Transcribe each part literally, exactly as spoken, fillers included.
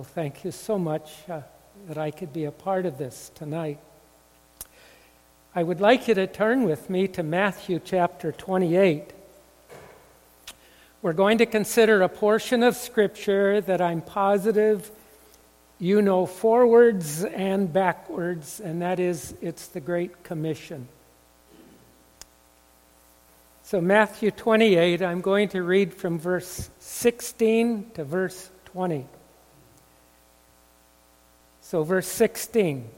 thank you so much uh, that I could be a part of this tonight. I would like you to turn with me to Matthew chapter twenty-eight. We're going to consider a portion of Scripture that I'm positive you know forwards and backwards, and that is, it's the Great Commission. So Matthew twenty-eight, I'm going to read from verse sixteen to verse twenty. So verse sixteen.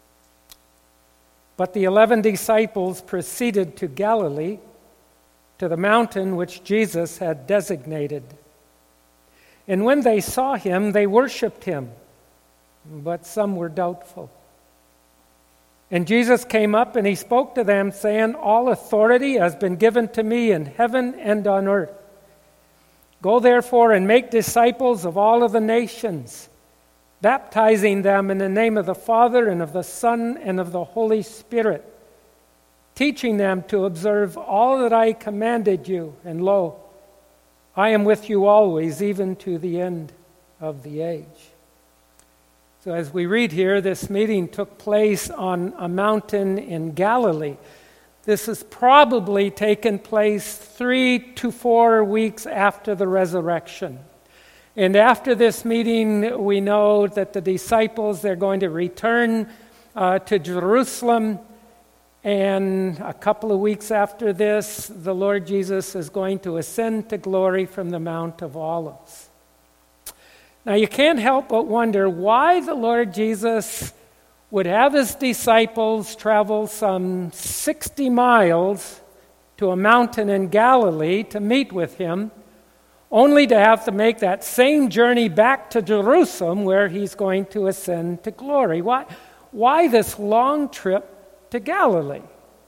But the eleven disciples proceeded to Galilee, to the mountain which Jesus had designated. And when they saw him, they worshipped him, but some were doubtful. And Jesus came up and he spoke to them, saying, "All authority has been given to me in heaven and on earth. Go therefore and make disciples of all of the nations, baptizing them in the name of the Father and of the Son and of the Holy Spirit, teaching them to observe all that I commanded you. And lo, I am with you always, even to the end of the age." So as we read here, this meeting took place on a mountain in Galilee. This has probably taken place three to four weeks after the resurrection. And after this meeting, we know that the disciples, they're going to return uh, to Jerusalem. And a couple of weeks after this, the Lord Jesus is going to ascend to glory from the Mount of Olives. Now, you can't help but wonder why the Lord Jesus would have his disciples travel some sixty miles to a mountain in Galilee to meet with him, only to have to make that same journey back to Jerusalem where he's going to ascend to glory. Why, why this long trip to Galilee?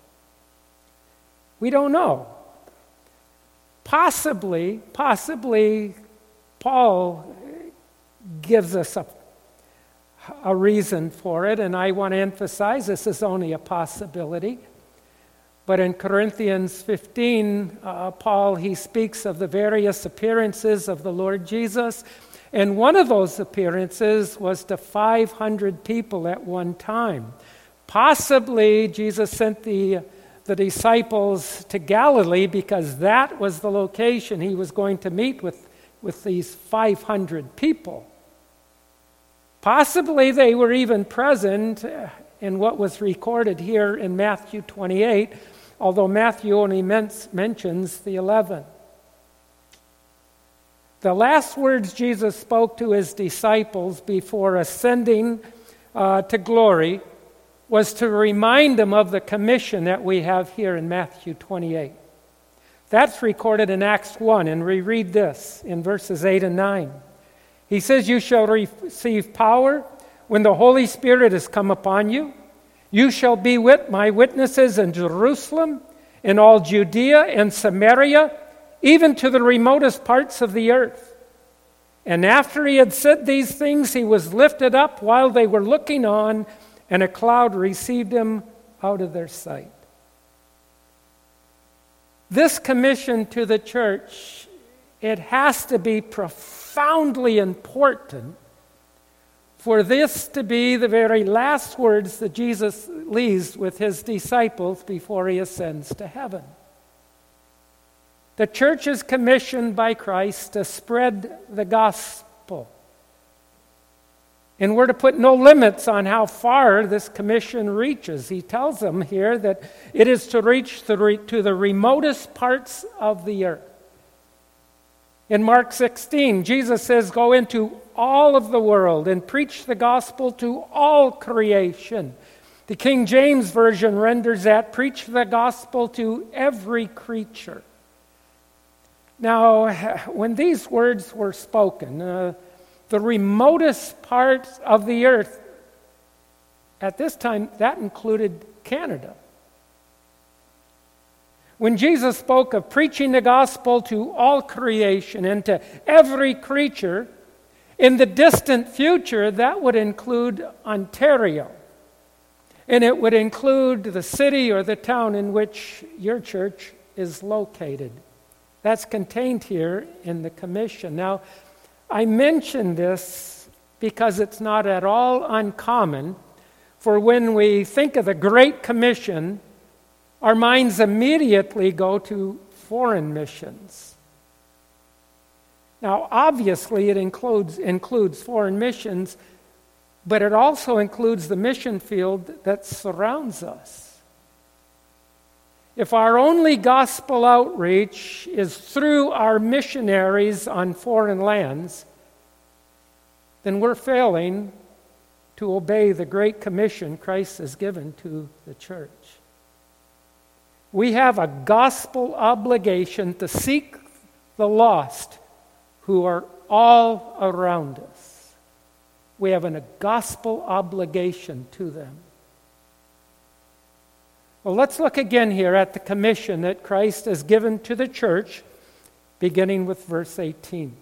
We don't know. Possibly, possibly Paul gives us a, a reason for it, and I want to emphasize this is only a possibility. But in Corinthians fifteen, uh, Paul, he speaks of the various appearances of the Lord Jesus, and one of those appearances was to five hundred people at one time. Possibly Jesus sent the, the disciples to Galilee because that was the location he was going to meet with, with these five hundred people. Possibly they were even present in what was recorded here in Matthew twenty-eight, although Matthew only men- mentions the eleven. The last words Jesus spoke to his disciples before ascending uh, to glory was to remind them of the commission that we have here in Matthew twenty-eight. That's recorded in Acts one, and we read this in verses eight and nine. He says, "You shall receive power when the Holy Spirit has come upon you. You shall be with my witnesses in Jerusalem, in all Judea and Samaria, even to the remotest parts of the earth." And after he had said these things, he was lifted up while they were looking on, and a cloud received him out of their sight. This commission to the church, it has to be profoundly important for this to be the very last words that Jesus leaves with his disciples before he ascends to heaven. The church is commissioned by Christ to spread the gospel. And we're to put no limits on how far this commission reaches. He tells them here that it is to reach the re- to the remotest parts of the earth. In Mark sixteen, Jesus says, "Go into all of the world and preach the gospel to all creation." The King James Version renders that, "Preach the gospel to every creature." Now, when these words were spoken, uh, the remotest parts of the earth, at this time, that included Canada. When Jesus spoke of preaching the gospel to all creation and to every creature, in the distant future, that would include Ontario. And it would include the city or the town in which your church is located. That's contained here in the commission. Now, I mention this because it's not at all uncommon for when we think of the Great Commission, our minds immediately go to foreign missions. Now, obviously, it includes, includes foreign missions, but it also includes the mission field that surrounds us. If our only gospel outreach is through our missionaries on foreign lands, then we're failing to obey the Great Commission Christ has given to the church. We have a gospel obligation to seek the lost who are all around us. We have a gospel obligation to them. Well, let's look again here at the commission that Christ has given to the church, beginning with verse eighteen.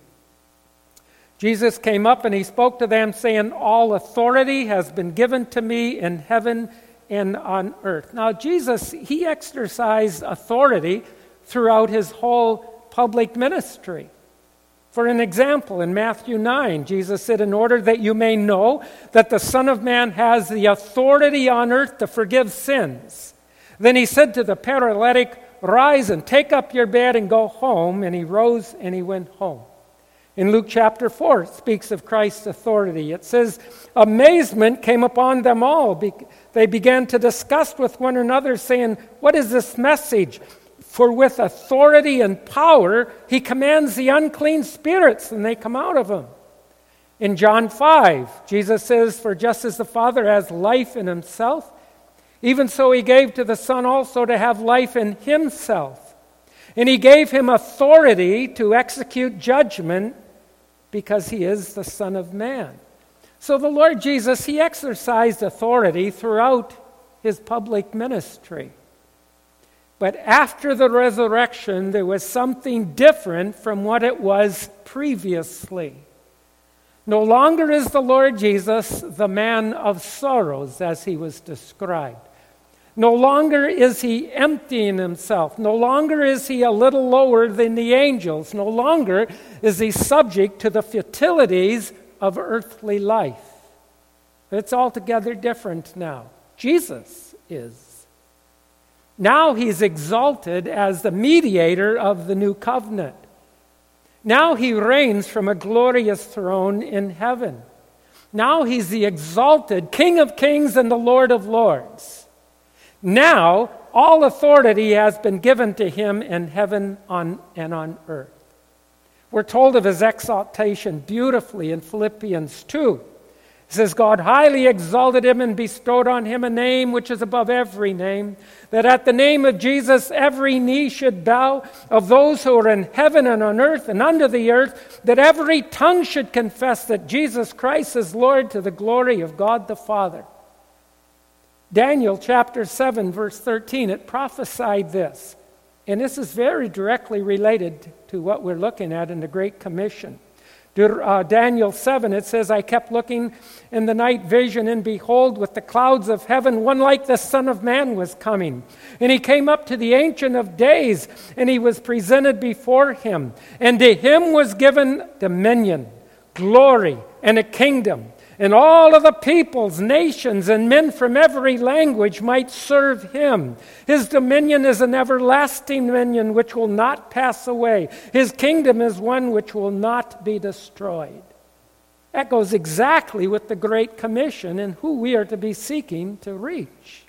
Jesus came up and he spoke to them, saying, "All authority has been given to me in heaven and on earth." Now, Jesus, he exercised authority throughout his whole public ministry. For an example, in Matthew nine, Jesus said, "In order that you may know that the Son of Man has the authority on earth to forgive sins." Then he said to the paralytic, "Rise and take up your bed and go home." And he rose and he went home. In Luke chapter four, it speaks of Christ's authority. It says, "Amazement came upon them all. They began to discuss with one another, saying, 'What is this message? For with authority and power he commands the unclean spirits, and they come out of him.'" In John five, Jesus says, "For just as the Father has life in himself, even so he gave to the Son also to have life in himself. And he gave him authority to execute judgment because he is the Son of Man." So the Lord Jesus, he exercised authority throughout his public ministry. But after the resurrection, there was something different from what it was previously. No longer is the Lord Jesus the man of sorrows, as he was described. No longer is he emptying himself. No longer is he a little lower than the angels. No longer is he subject to the futilities of earthly life. It's altogether different now. Jesus is. Now he's exalted as the mediator of the new covenant. Now he reigns from a glorious throne in heaven. Now he's the exalted King of kings and the Lord of lords. Now all authority has been given to him in heaven on, and on earth. We're told of his exaltation beautifully in Philippians two. It says, "God highly exalted him and bestowed on him a name which is above every name, that at the name of Jesus every knee should bow, of those who are in heaven and on earth and under the earth, that every tongue should confess that Jesus Christ is Lord, to the glory of God the Father." Daniel chapter seven, verse thirteen, it prophesied this. And this is very directly related to what we're looking at in the Great Commission. Uh, Daniel seven, it says, "I kept looking in the night vision, and behold, with the clouds of heaven, one like the Son of Man was coming. And he came up to the Ancient of Days, and he was presented before him. And to him was given dominion, glory, and a kingdom. And all of the peoples, nations, and men from every language might serve him. His dominion is an everlasting dominion which will not pass away. His kingdom is one which will not be destroyed." That goes exactly with the Great Commission and who we are to be seeking to reach.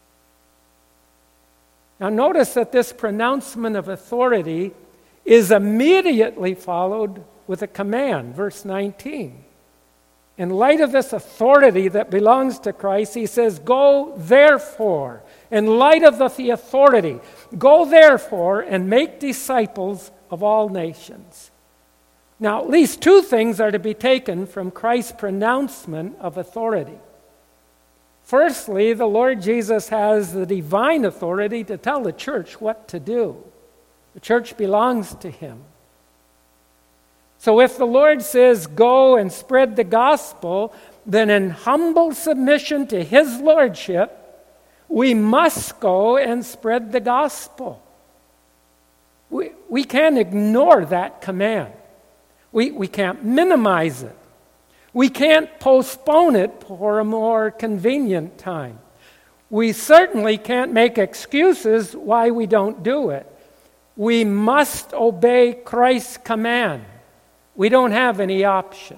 Now notice that this pronouncement of authority is immediately followed with a command, verse nineteen. In light of this authority that belongs to Christ, he says, "Go therefore," in light of the authority, "go therefore and make disciples of all nations." Now, at least two things are to be taken from Christ's pronouncement of authority. Firstly, the Lord Jesus has the divine authority to tell the church what to do. The church belongs to him. So if the Lord says, "Go and spread the gospel," then in humble submission to his lordship, we must go and spread the gospel. We, we can't ignore that command. We, we can't minimize it. We can't postpone it for a more convenient time. We certainly can't make excuses why we don't do it. We must obey Christ's command. We don't have any options.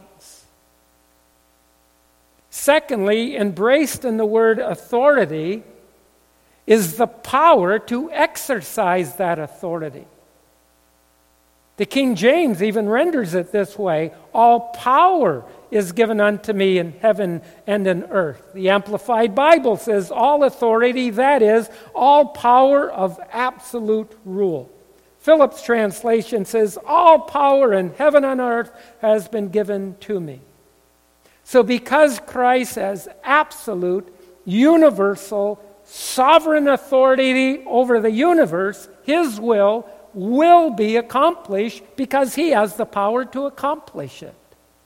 Secondly, embraced in the word authority is the power to exercise that authority. The King James even renders it this way: all power is given unto me in heaven and in earth. The Amplified Bible says all authority, that is, all power of absolute rule. Phillips' translation says all power in heaven and earth has been given to me. So because Christ has absolute, universal, sovereign authority over the universe, his will will be accomplished because he has the power to accomplish it.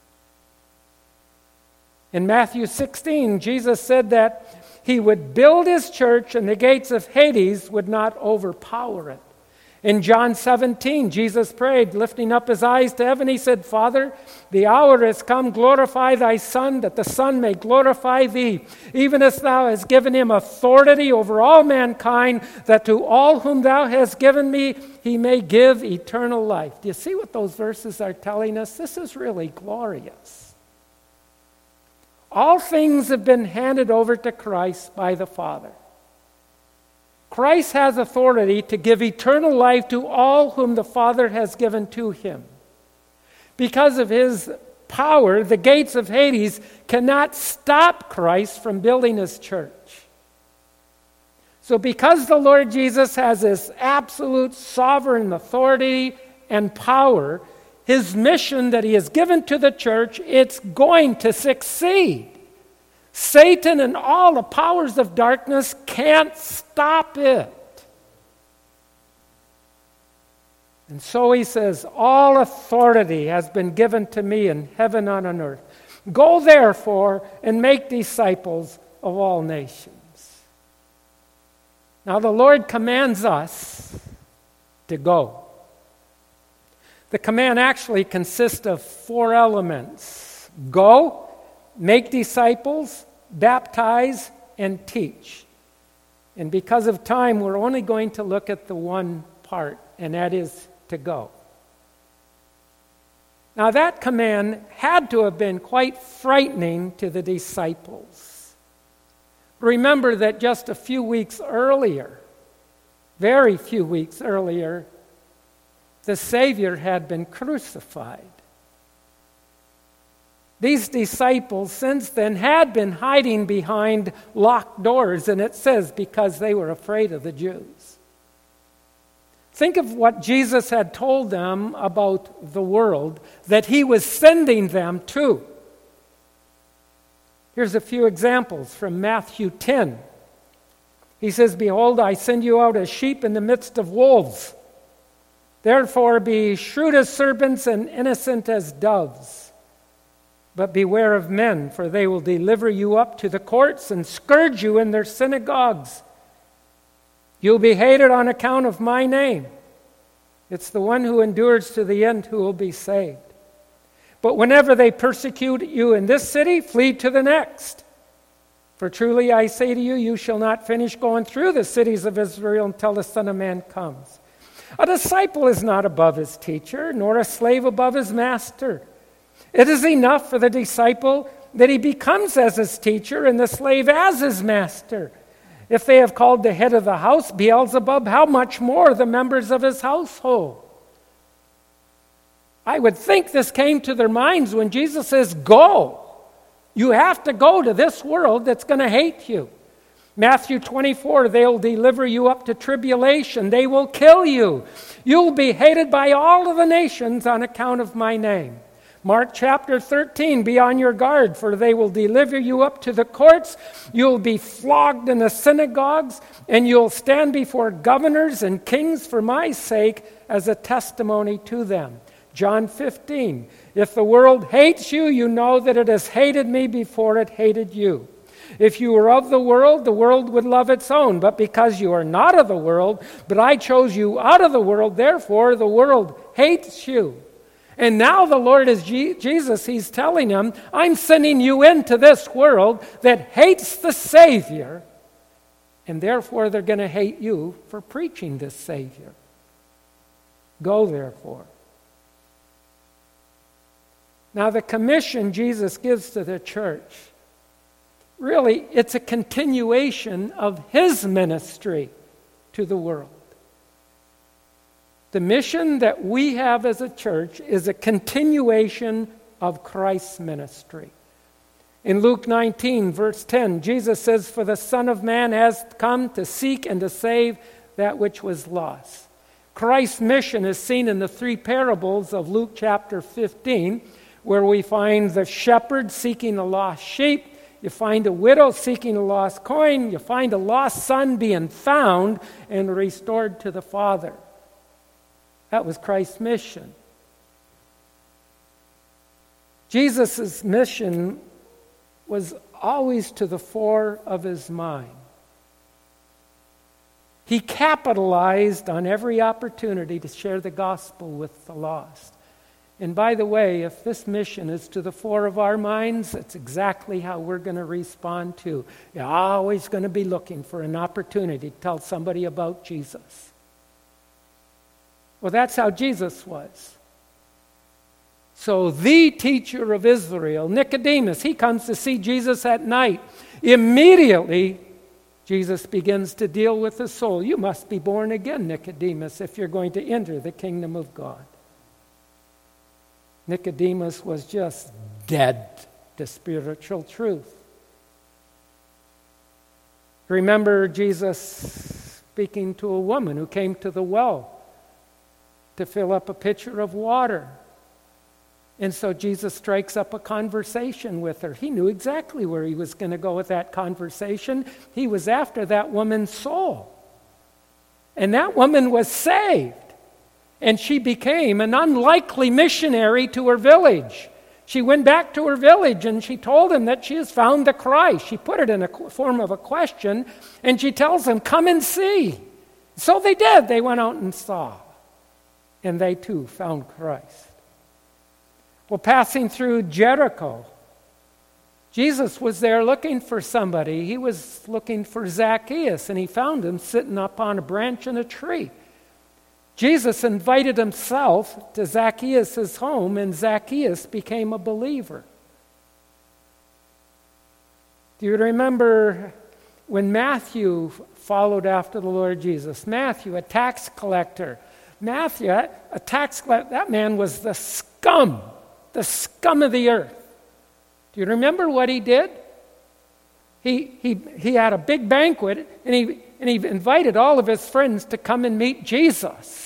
In Matthew sixteen, Jesus said that he would build his church and the gates of Hades would not overpower it. In John seventeen, Jesus prayed, lifting up his eyes to heaven, he said, Father, the hour has come, glorify thy Son, that the Son may glorify thee, even as thou hast given him authority over all mankind, that to all whom thou hast given me, he may give eternal life. Do you see what those verses are telling us? This is really glorious. All things have been handed over to Christ by the Father. Christ has authority to give eternal life to all whom the Father has given to him. Because of his power, the gates of Hades cannot stop Christ from building his church. So because the Lord Jesus has this absolute sovereign authority and power, his mission that he has given to the church, it's going to succeed. Satan and all the powers of darkness can't stop it. And so he says, all authority has been given to me in heaven and on earth. Go therefore and make disciples of all nations. Now the Lord commands us to go. The command actually consists of four elements: go, make disciples, baptize, and teach. And because of time, we're only going to look at the one part, and that is to go. Now that command had to have been quite frightening to the disciples. Remember that just a few weeks earlier, very few weeks earlier, the Savior had been crucified. These disciples since then had been hiding behind locked doors, and it says because they were afraid of the Jews. Think of what Jesus had told them about the world that he was sending them to. Here's a few examples from Matthew ten. He says, behold, I send you out as sheep in the midst of wolves. Therefore be shrewd as serpents and innocent as doves. But beware of men, for they will deliver you up to the courts and scourge you in their synagogues. You'll be hated on account of my name. It's the one who endures to the end who will be saved. But whenever they persecute you in this city, flee to the next. For truly I say to you, you shall not finish going through the cities of Israel until the Son of Man comes. A disciple is not above his teacher, nor a slave above his master. It is enough for the disciple that he becomes as his teacher and the slave as his master. If they have called the head of the house Beelzebub, how much more the members of his household? I would think this came to their minds when Jesus says, go. You have to go to this world that's going to hate you. Matthew twenty-four, they'll deliver you up to tribulation. They will kill you. You'll be hated by all of the nations on account of my name. Mark chapter thirteen, be on your guard, for they will deliver you up to the courts. You'll be flogged in the synagogues, and you'll stand before governors and kings for my sake as a testimony to them. John fifteen, if the world hates you, you know that it has hated me before it hated you. If you were of the world, the world would love its own. But because you are not of the world, but I chose you out of the world, therefore the world hates you. And now the Lord is Je- Jesus, he's telling them, I'm sending you into this world that hates the Savior, and therefore they're going to hate you for preaching this Savior. Go, therefore. Now, the commission Jesus gives to the church, really, it's a continuation of his ministry to the world. The mission that we have as a church is a continuation of Christ's ministry. In Luke nineteen, verse ten, Jesus says, "For the Son of Man has come to seek and to save that which was lost." Christ's mission is seen in the three parables of Luke chapter fifteen, where we find the shepherd seeking a lost sheep, you find a widow seeking a lost coin, you find a lost son being found and restored to the Father. That was Christ's mission. Jesus' mission was always to the fore of his mind. He capitalized on every opportunity to share the gospel with the lost. And by the way, if this mission is to the fore of our minds, that's exactly how we're going to respond to. You're always going to be looking for an opportunity to tell somebody about Jesus. Well, that's how Jesus was. So the teacher of Israel, Nicodemus, he comes to see Jesus at night. Immediately, Jesus begins to deal with the soul. You must be born again, Nicodemus, if you're going to enter the kingdom of God. Nicodemus was just dead to spiritual truth. Remember Jesus speaking to a woman who came to the well to fill up a pitcher of water. And so Jesus strikes up a conversation with her. He knew exactly where he was going to go with that conversation. He was after that woman's soul. And that woman was saved. And she became an unlikely missionary to her village. She went back to her village and she told him that she has found the Christ. She put it in a form of a question, and she tells them, "Come and see." So they did. They went out and saw. And they too found Christ. Well, passing through Jericho, Jesus was there looking for somebody. He was looking for Zacchaeus, and he found him sitting up on a branch in a tree. Jesus invited himself to Zacchaeus' home, and Zacchaeus became a believer. Do you remember when Matthew followed after the Lord Jesus? Matthew, a tax collector. Matthew, a tax collector, that man was the scum, the scum of the earth. Do you remember what he did? He, he, he had a big banquet, and he, and he invited all of his friends to come and meet Jesus.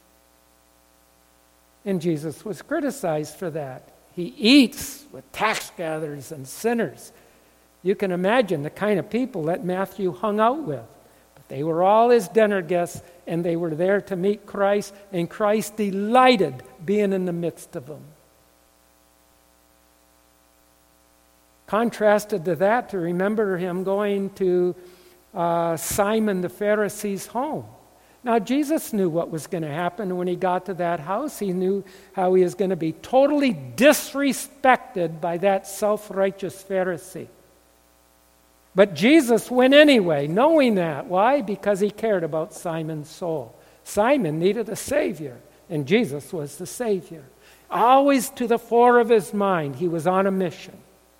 And Jesus was criticized for that. He eats with tax gatherers and sinners. You can imagine the kind of people that Matthew hung out with. But they were all his dinner guests, and they were there to meet Christ, and Christ delighted being in the midst of them. Contrasted to that, to remember him going to uh, Simon the Pharisee's home. Now, Jesus knew what was going to happen when he got to that house. He knew how he was going to be totally disrespected by that self-righteous Pharisee. But Jesus went anyway, knowing that. Why? Because he cared about Simon's soul. Simon needed a Savior, and Jesus was the Savior. Always to the fore of his mind, he was on a mission.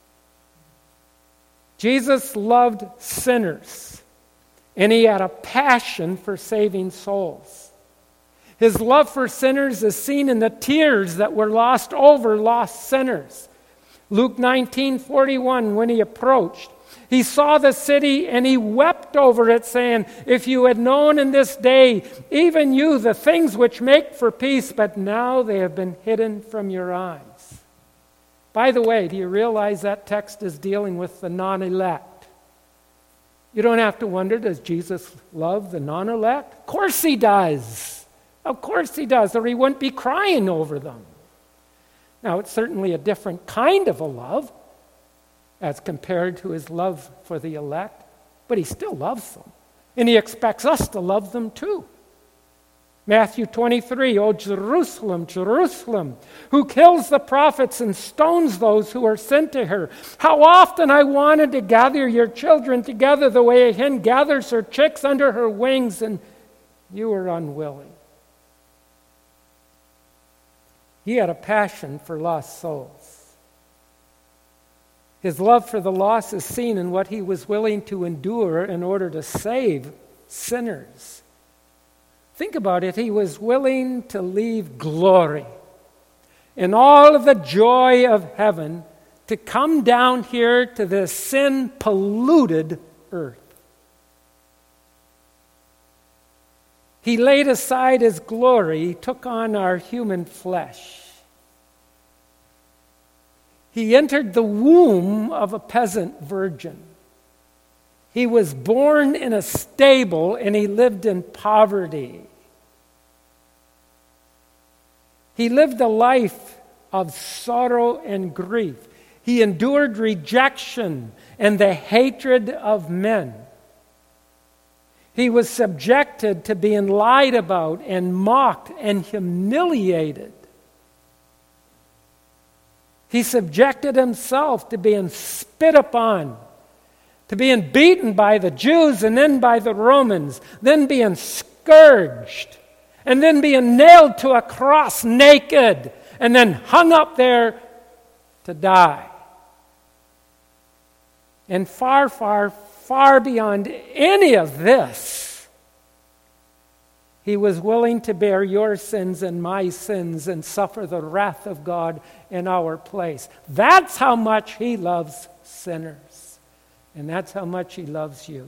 Jesus loved sinners, and he had a passion for saving souls. His love for sinners is seen in the tears that were lost over lost sinners. Luke nineteen forty-one, when he approached, he saw the city and he wept over it, saying, "If you had known in this day, even you, the things which make for peace, but now they have been hidden from your eyes." By the way, do you realize that text is dealing with the non-elect? You don't have to wonder, does Jesus love the non-elect? Of course he does. Of course he does, or he wouldn't be crying over them. Now, it's certainly a different kind of a love as compared to his love for the elect, but he still loves them. And he expects us to love them too. Matthew twenty-three, O Jerusalem, Jerusalem, who kills the prophets and stones those who are sent to her. How often I wanted to gather your children together the way a hen gathers her chicks under her wings, and you were unwilling. He had a passion for lost souls. His love for the lost is seen in what he was willing to endure in order to save sinners. Think about it. He was willing to leave glory and all of the joy of heaven to come down here to this sin-polluted earth. He laid aside his glory. He took on our human flesh. He entered the womb of a peasant virgin. He was born in a stable and he lived in poverty. He lived a life of sorrow and grief. He endured rejection and the hatred of men. He was subjected to being lied about and mocked and humiliated. He subjected himself to being spit upon, to being beaten by the Jews and then by the Romans, then being scourged, and then being nailed to a cross naked, and then hung up there to die. And far, far, far beyond any of this, he was willing to bear your sins and my sins and suffer the wrath of God in our place. That's how much he loves sinners. And that's how much he loves you.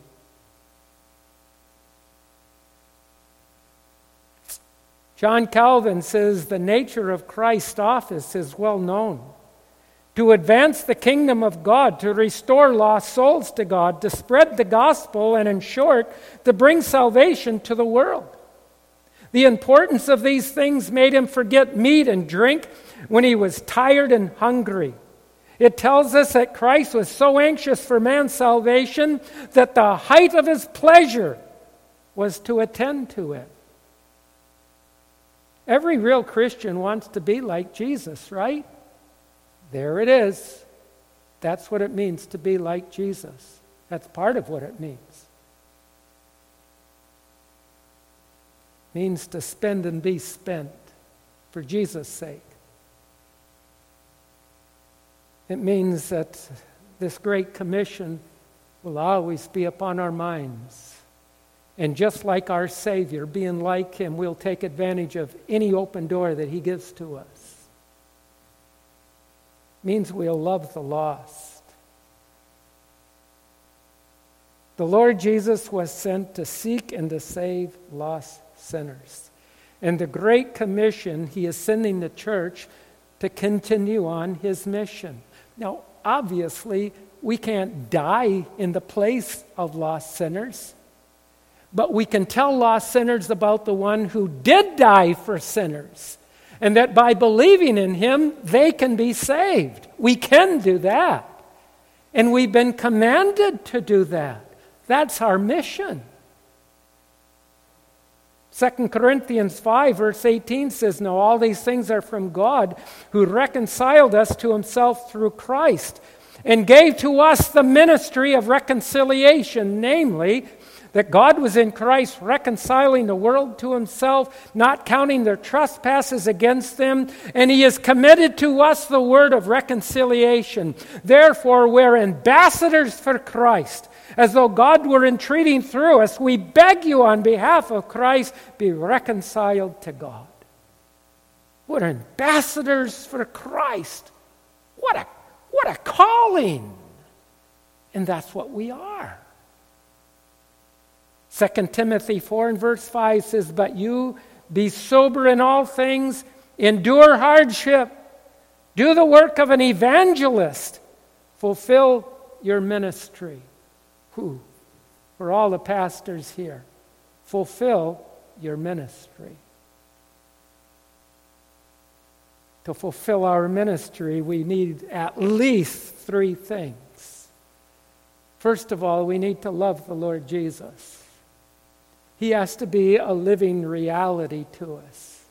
John Calvin says the nature of Christ's office is well known. To advance the kingdom of God, to restore lost souls to God, to spread the gospel, and in short, to bring salvation to the world. The importance of these things made him forget meat and drink when he was tired and hungry. It tells us that Christ was so anxious for man's salvation that the height of his pleasure was to attend to it. Every real Christian wants to be like Jesus, right? There it is. That's what it means to be like Jesus. That's part of what it means. It means to spend and be spent for Jesus' sake. It means that this great commission will always be upon our minds. And just like our Savior, being like him, we'll take advantage of any open door that he gives to us. It means we'll love the lost. The Lord Jesus was sent to seek and to save lost sinners. And the Great Commission, he is sending the church to continue on his mission. Now, obviously, we can't die in the place of lost sinners. But we can tell lost sinners about the one who did die for sinners, and that by believing in him, they can be saved. We can do that. And we've been commanded to do that. That's our mission. Second Corinthians five, verse eighteen says, "Now all these things are from God, who reconciled us to himself through Christ, and gave to us the ministry of reconciliation, namely, that God was in Christ reconciling the world to himself, not counting their trespasses against them, and he has committed to us the word of reconciliation. Therefore, we're ambassadors for Christ, as though God were entreating through us. We beg you on behalf of Christ, be reconciled to God." We're ambassadors for Christ. What a, what a calling! And that's what we are. Second Timothy four and verse five says, "But you be sober in all things, endure hardship, do the work of an evangelist, fulfill your ministry." Who? For all the pastors here, fulfill your ministry. To fulfill our ministry, we need at least three things. First of all, we need to love the Lord Jesus. He has to be a living reality to us.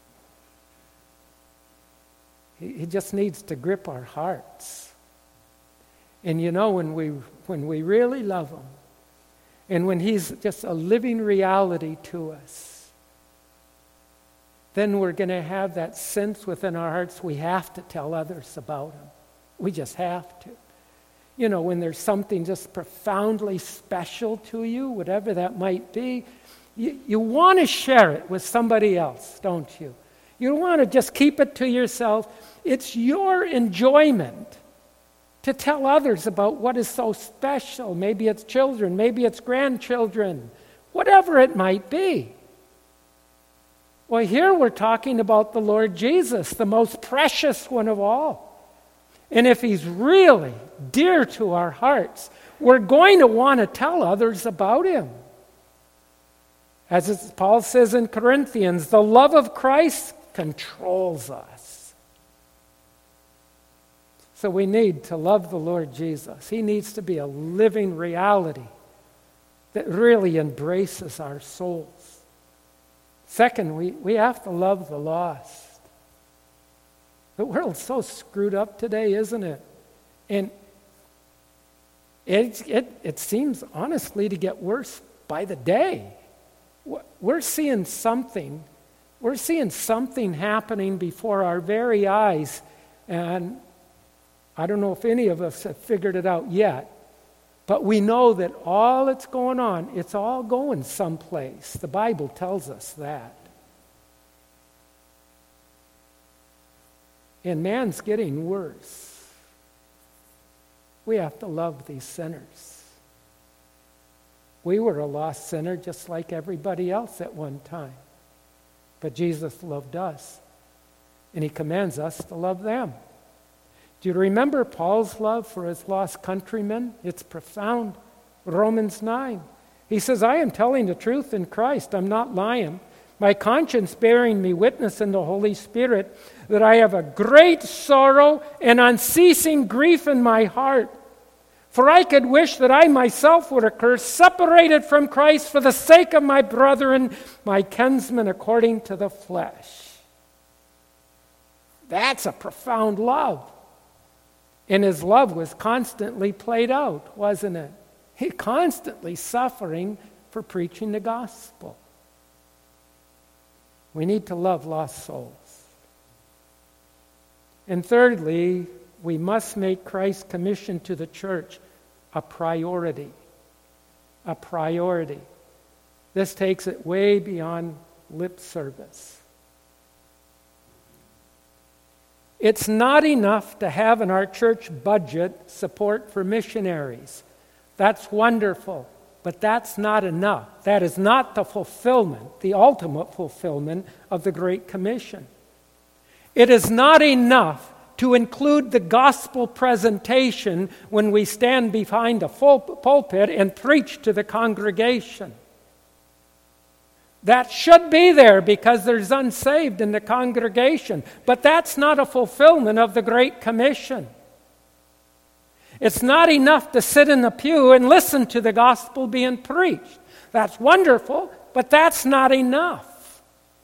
He, he just needs to grip our hearts. And you know, when we when we really love Him, and when He's just a living reality to us, then we're going to have that sense within our hearts we have to tell others about Him. We just have to. You know, when there's something just profoundly special to you, whatever that might be, you, you want to share it with somebody else, don't you? You don't want to just keep it to yourself. It's your enjoyment to tell others about what is so special. Maybe it's children, maybe it's grandchildren, whatever it might be. Well, here we're talking about the Lord Jesus, the most precious one of all. And if He's really dear to our hearts, we're going to want to tell others about Him. As it's, Paul says in Corinthians, the love of Christ controls us. So we need to love the Lord Jesus. He needs to be a living reality that really embraces our souls. Second, we, we have to love the lost. The world's so screwed up today, isn't it? And it, it, it seems, honestly, to get worse by the day. We're seeing something. We're seeing something happening before our very eyes. And I don't know if any of us have figured it out yet. But we know that all that's going on, it's all going someplace. The Bible tells us that. And man's getting worse. We have to love these sinners. We were a lost sinner just like everybody else at one time. But Jesus loved us. And He commands us to love them. Do you remember Paul's love for his lost countrymen? It's profound. Romans nine. He says, I am telling the truth in Christ. I'm not lying. My conscience bearing me witness in the Holy Spirit that I have a great sorrow and unceasing grief in my heart. For I could wish that I myself would occur separated from Christ for the sake of my brethren, my kinsmen according to the flesh. That's a profound love. And his love was constantly played out, wasn't it? He constantly suffering for preaching the gospel. We need to love lost souls. And thirdly, we must make Christ's commission to the church a priority. A priority. This takes it way beyond lip service. It's not enough to have in our church budget support for missionaries. That's wonderful, but that's not enough. That is not the fulfillment, the ultimate fulfillment of the Great Commission. It is not enough to include the gospel presentation when we stand behind a full pulpit and preach to the congregation. That should be there because there's unsaved in the congregation. But that's not a fulfillment of the Great Commission. It's not enough to sit in the pew and listen to the gospel being preached. That's wonderful, but that's not enough.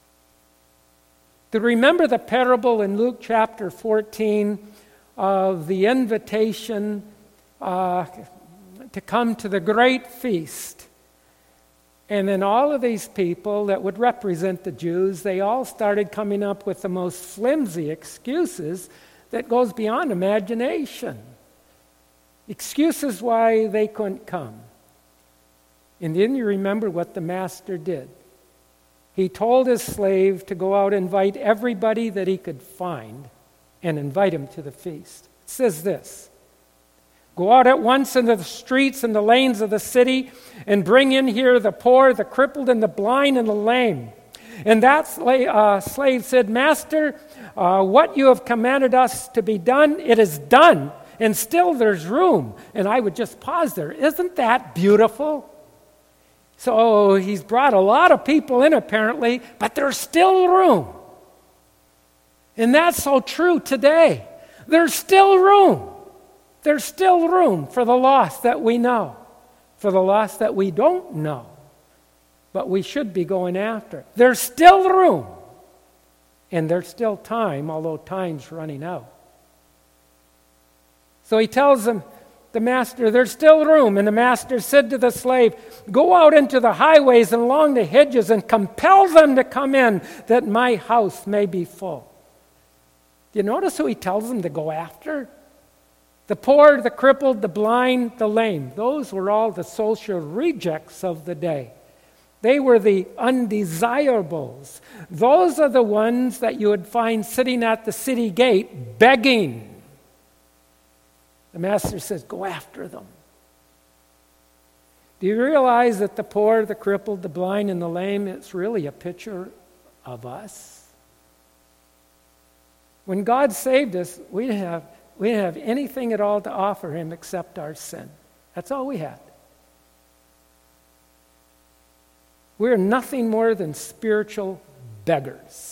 To remember the parable in Luke chapter fourteen of the invitation uh, to come to the great feast. And then all of these people that would represent the Jews, they all started coming up with the most flimsy excuses that goes beyond imagination. Excuses why they couldn't come. And then you remember what the master did. He told his slave to go out and invite everybody that he could find and invite him to the feast. It says this, go out at once into the streets and the lanes of the city and bring in here the poor, the crippled, and the blind, and the lame. And that slave, uh, slave said, Master, uh, what you have commanded us to be done, it is done. And still there's room. And I would just pause there. Isn't that beautiful? So he's brought a lot of people in apparently, but there's still room. And that's so true today. There's still room. There's still room for the lost that we know, for the lost that we don't know. but we should be going after. There's still room, and there's still time, although time's running out. So he tells them, the master, there's still room. And the master said to the slave, go out into the highways and along the hedges and compel them to come in, that my house may be full. Do you notice who he tells them to go after? The poor, the crippled, the blind, the lame. Those were all the social rejects of the day. They were the undesirables. Those are the ones that you would find sitting at the city gate begging. The master says, go after them. Do you realize that the poor, the crippled, the blind, and the lame, it's really a picture of us? When God saved us, we didn't have, we didn't have anything at all to offer him except our sin. That's all we had. We're nothing more than spiritual beggars.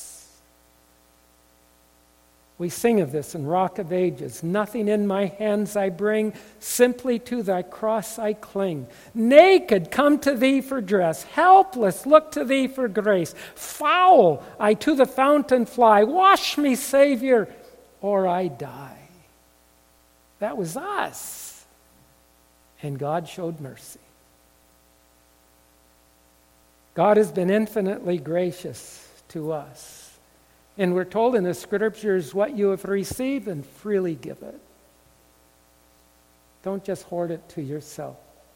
We sing of this in Rock of Ages. Nothing in my hands I bring, simply to thy cross I cling. Naked, come to thee for dress. Helpless, look to thee for grace. Foul, I to the fountain fly. Wash me, Savior, or I die. That was us. And God showed mercy. God has been infinitely gracious to us. And we're told in the Scriptures, what you have received, and freely give it. Don't just hoard it to yourself.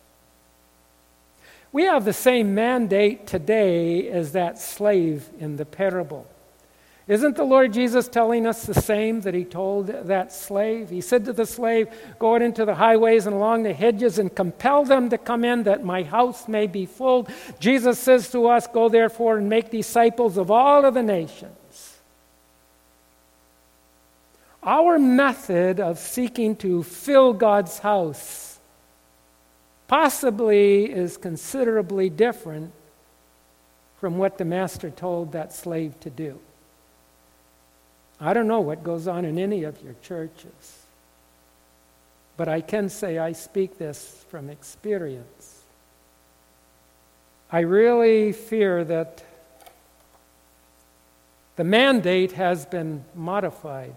We have the same mandate today as that slave in the parable. Isn't the Lord Jesus telling us the same that he told that slave? He said to the slave, go out into the highways and along the hedges and compel them to come in, that my house may be full. Jesus says to us, go therefore and make disciples of all of the nations. Our method of seeking to fill God's house possibly is considerably different from what the master told that slave to do. I don't know what goes on in any of your churches, but I can say I speak this from experience. I really fear that the mandate has been modified.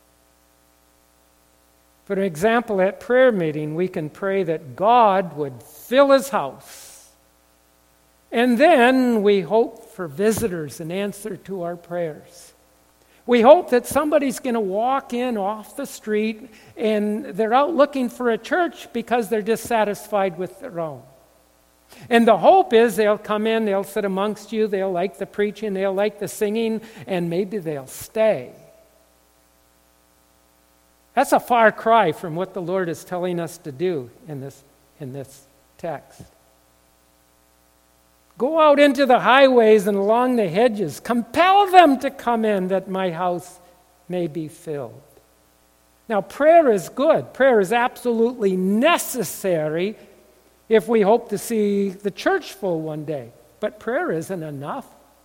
For an example, at prayer meeting, we can pray that God would fill his house. And then we hope for visitors in answer to our prayers. We hope that somebody's going to walk in off the street and they're out looking for a church because they're dissatisfied with their own. And the hope is they'll come in, they'll sit amongst you, they'll like the preaching, they'll like the singing, and maybe they'll stay. That's a far cry from what the Lord is telling us to do in this, in this text. Go out into the highways and along the hedges. Compel them to come in, that my house may be filled. Now, prayer is good. Prayer is absolutely necessary if we hope to see the church full one day. But prayer isn't enough.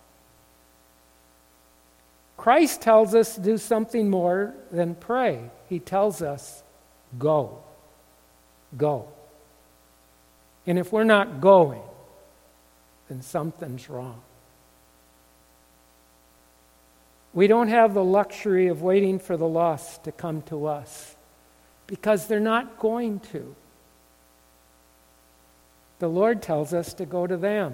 Christ tells us to do something more than pray. He tells us, go. Go. And if we're not going, then something's wrong. We don't have the luxury of waiting for the lost to come to us, because they're not going to. The Lord tells us to go to them.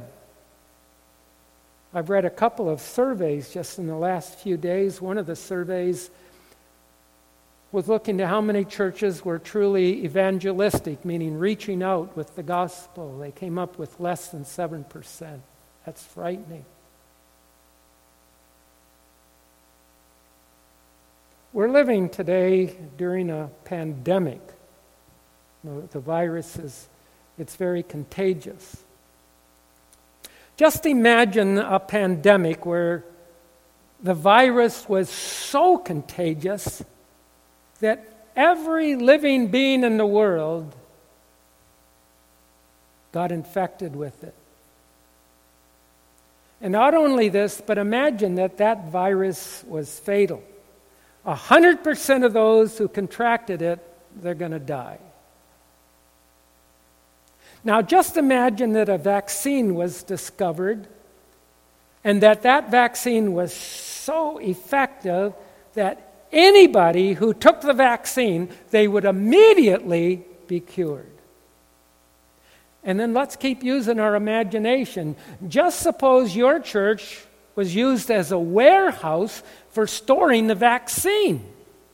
I've read a couple of surveys just in the last few days. One of the surveys was looking to how many churches were truly evangelistic, meaning reaching out with the gospel. They came up with less than seven percent. That's frightening. We're living today during a pandemic. The virus is, it's very contagious. Just imagine a pandemic where the virus was so contagious that every living being in the world got infected with it. And not only this, but imagine that that virus was fatal. A hundred percent of those who contracted it, they're going to die. Now just imagine that a vaccine was discovered and that that vaccine was so effective that anybody who took the vaccine, they would immediately be cured. And then let's keep using our imagination. Just suppose your church was used as a warehouse for storing the vaccine.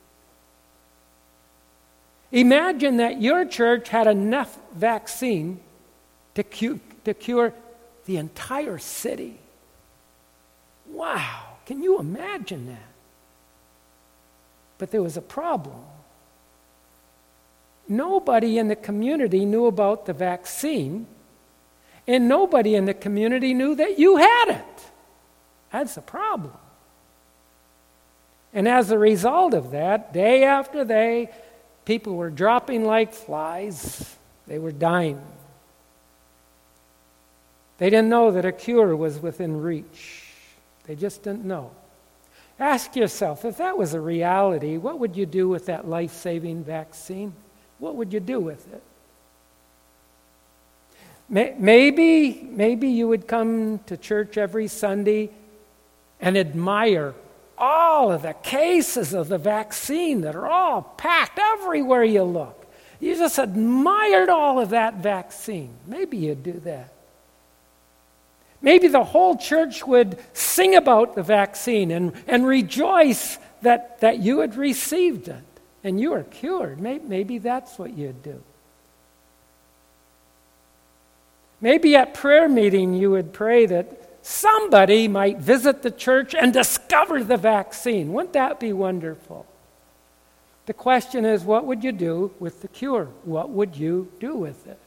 Imagine that your church had enough vaccine to cu- to cure the entire city. Wow, can you imagine that? But there was a problem. Nobody in the community knew about the vaccine, and nobody in the community knew that you had it. That's a problem. And as a result of that, day after day, people were dropping like flies. They were dying. They didn't know that a cure was within reach. They just didn't know. Ask yourself, if that was a reality, what would you do with that life-saving vaccine? What would you do with it? Maybe, maybe you would come to church every Sunday and admire all of the cases of the vaccine that are all packed everywhere you look. You just admired all of that vaccine. Maybe you'd do that. Maybe the whole church would sing about the vaccine and, and rejoice that, that you had received it and you are cured. Maybe, maybe that's what you'd do. Maybe at prayer meeting you would pray that somebody might visit the church and discover the vaccine. Wouldn't that be wonderful? The question is, what would you do with the cure? What would you do with it?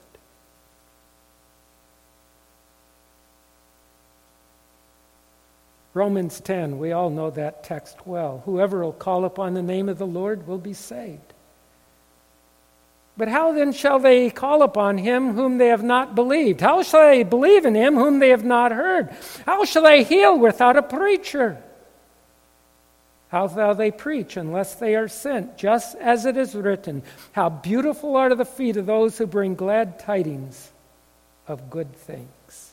Romans ten, we all know that text well. Whoever will call upon the name of the Lord will be saved. But how then shall they call upon him whom they have not believed? How shall they believe in him whom they have not heard? How shall they heal without a preacher? How shall they preach unless they are sent? Just as it is written, how beautiful are the feet of those who bring glad tidings of good things.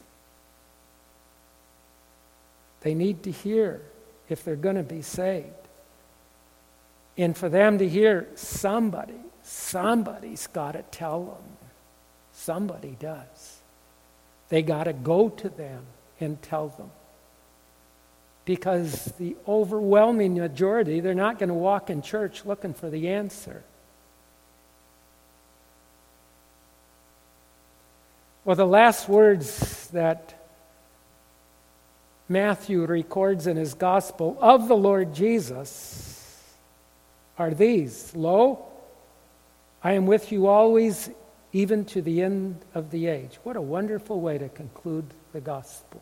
They need to hear if they're going to be saved. And for them to hear, somebody, somebody's got to tell them. Somebody does. They got to go to them and tell them. Because the overwhelming majority, they're not going to walk in church looking for the answer. Well, the last words that Matthew records in his gospel of the Lord Jesus are these. Lo, I am with you always, even to the end of the age. What a wonderful way to conclude the gospel.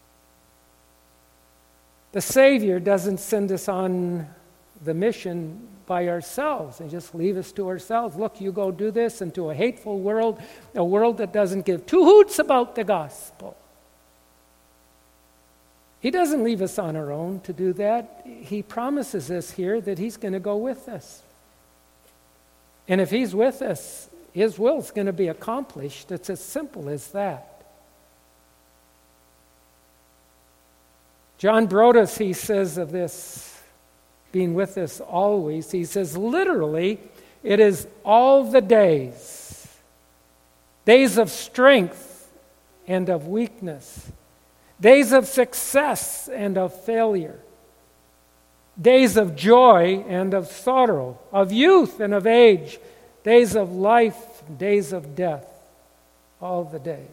The Savior doesn't send us on the mission by ourselves and just leave us to ourselves. Look, you go do this into a hateful world, a world that doesn't give two hoots about the gospel. He doesn't leave us on our own to do that. He promises us here that he's going to go with us. And if he's with us, his will is going to be accomplished. It's as simple as that. John Broadus, he says of this, being with us always, he says, literally, it is all the days, days of strength and of weakness, days of success and of failure, days of joy and of sorrow, of youth and of age, days of life, days of death, all the days.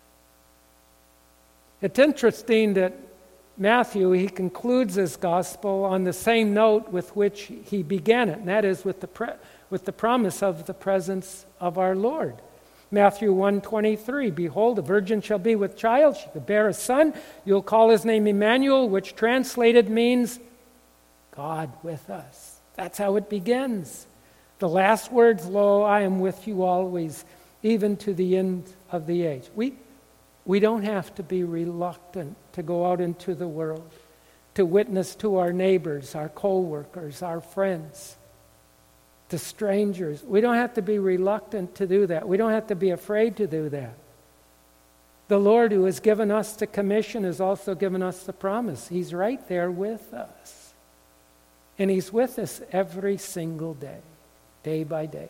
It's interesting that Matthew, he concludes his gospel on the same note with which he began it, and that is with the pre- with the promise of the presence of our Lord. Matthew one twenty-three, behold, a virgin shall be with child, she will bear a son, you'll call his name Emmanuel, which translated means God with us. That's how it begins. The last words, lo, I am with you always, even to the end of the age. We, we don't have to be reluctant to go out into the world, to witness to our neighbors, our co-workers, our friends. to strangers. We don't have to be reluctant to do that. We don't have to be afraid to do that. The Lord who has given us the commission has also given us the promise. He's right there with us. And He's with us every single day, day by day.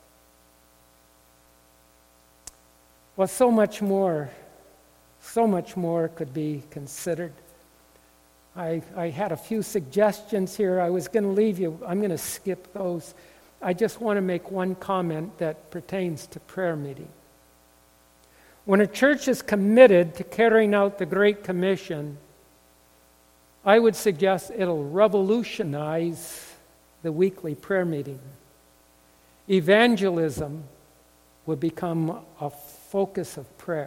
Well, so much more, so much more could be considered. I, I had a few suggestions here. I was going to leave you. I'm going to skip those. I just want to make one comment that pertains to prayer meeting. When a church is committed to carrying out the Great Commission, I would suggest it'll revolutionize the weekly prayer meeting. Evangelism will become a focus of prayer.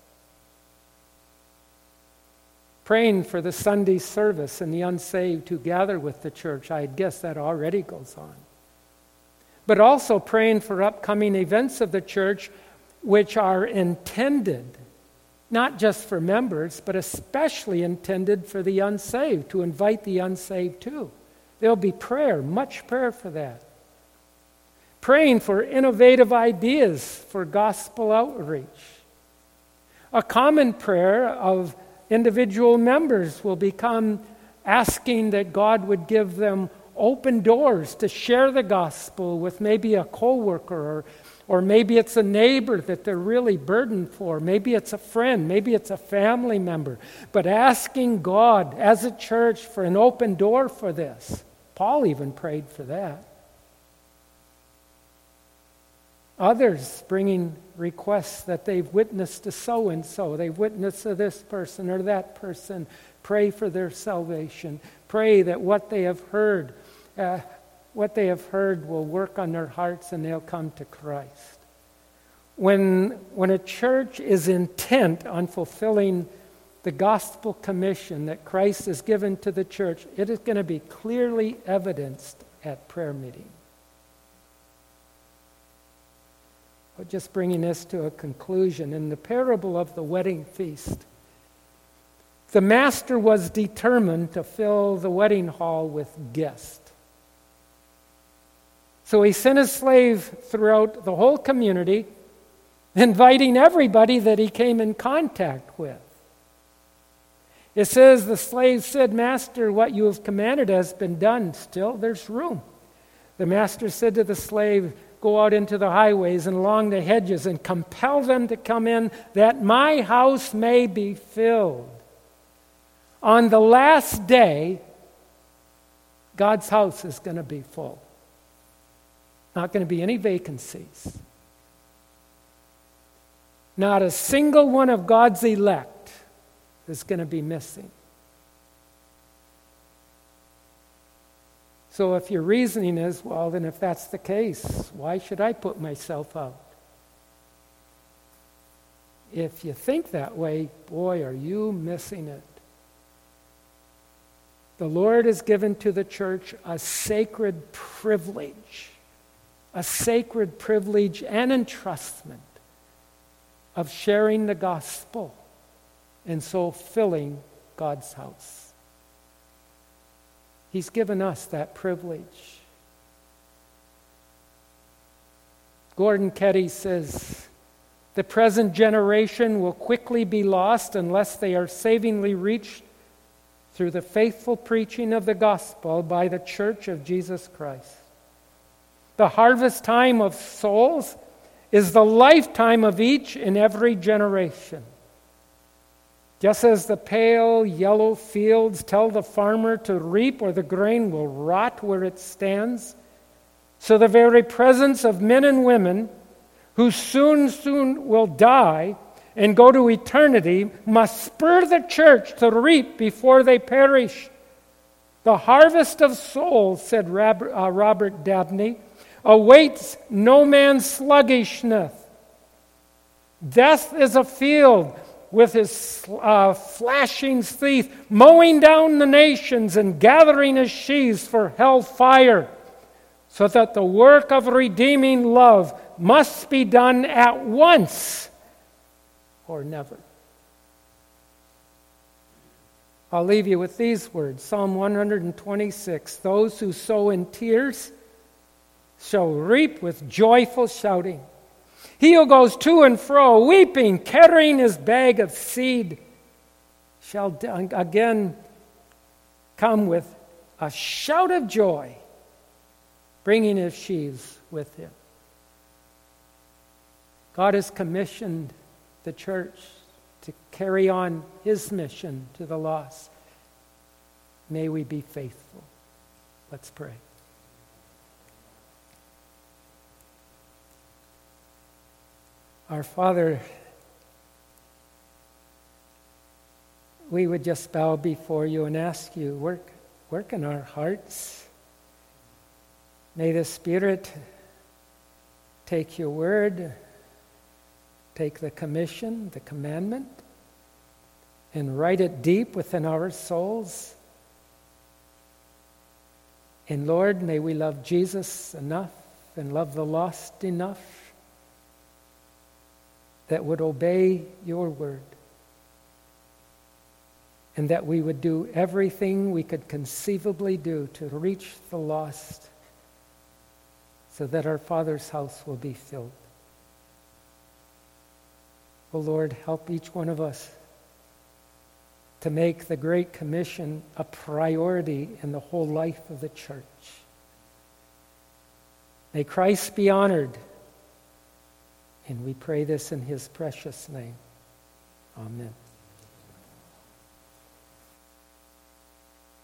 Praying for the Sunday service and the unsaved who gather with the church, I guess that already goes on. But also praying for upcoming events of the church which are intended, not just for members, but especially intended for the unsaved, to invite the unsaved too. There'll be prayer, much prayer for that. Praying for innovative ideas for gospel outreach. A common prayer of individual members will become asking that God would give them open doors to share the gospel with maybe a coworker, or, or maybe it's a neighbor that they're really burdened for. Maybe it's a friend. Maybe it's a family member. But asking God as a church for an open door for this. Paul even prayed for that. Others bringing requests that they've witnessed to so-and-so. They've witnessed to this person or that person. Pray for their salvation. Pray that what they have heard, uh, what they have heard will work on their hearts and they'll come to Christ. When, when a church is intent on fulfilling the gospel commission that Christ has given to the church, it is going to be clearly evidenced at prayer meeting. But just bringing this to a conclusion, in the parable of the wedding feast, the master was determined to fill the wedding hall with guests. So he sent his slave throughout the whole community, inviting everybody that he came in contact with. It says the slave said, "Master, what you have commanded has been done. Still, there's room." The master said to the slave, "Go out into the highways and along the hedges and compel them to come in, that my house may be filled." On the last day, God's house is going to be full. Not going to be any vacancies. Not a single one of God's elect is going to be missing. So if your reasoning is, well, then if that's the case, why should I put myself out? If you think that way, boy, are you missing it. The Lord has given to the church a sacred privilege, a sacred privilege and entrustment of sharing the gospel and so filling God's house. He's given us that privilege. Gordon Ketty says, "The present generation will quickly be lost unless they are savingly reached through the faithful preaching of the gospel by the Church of Jesus Christ. The harvest time of souls is the lifetime of each and every generation. Just as the pale yellow fields tell the farmer to reap or the grain will rot where it stands, so the very presence of men and women who soon, soon will die and go to eternity must spur the church to reap before they perish. The harvest of souls," said Robert Dabney, "awaits no man's sluggishness. Death is a field with his uh, flashing teeth, mowing down the nations and gathering his sheaves for hell fire, so that the work of redeeming love must be done at once or never." I'll leave you with these words. Psalm one twenty-six, "Those who sow in tears shall reap with joyful shouting. He who goes to and fro, weeping, carrying his bag of seed, shall again come with a shout of joy, bringing his sheaves with him. God has commissioned the church to carry on his mission to the lost. May we be faithful. Let's pray. Our Father, we would just bow before you and ask you, work, work in our hearts. May the Spirit take your word, take the commission, the commandment, and write it deep within our souls. And Lord, may we love Jesus enough and love the lost enough that would obey your word, and that we would do everything we could conceivably do to reach the lost so that our Father's house will be filled. Oh Lord, help each one of us to make the Great Commission a priority in the whole life of the church. May Christ be honored, and we pray this in his precious name. Amen.